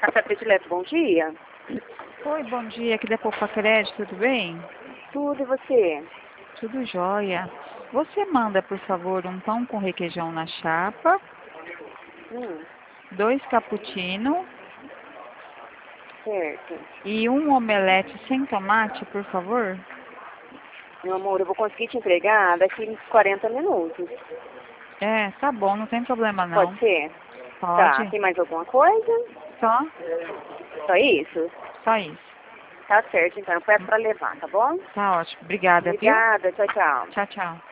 Café Predileto, bom dia. Oi, bom dia. Aqui da Poupa Crédito, tudo bem? Tudo, e você? Tudo jóia. Você manda, por favor, um pão com requeijão na chapa, Hum, 2 cappuccino certo. e um omelete sem tomate, por favor? Meu amor, eu vou conseguir te entregar daqui uns 40 minutos. É, tá bom, não tem problema Pode não. ser? Tá, Pode? tem mais alguma coisa? Só? Só isso? Só isso. Tá certo, então eu peço pra levar, tá bom? Tá ótimo. Obrigada, viu? Obrigada, tchau, tchau. Tchau, tchau.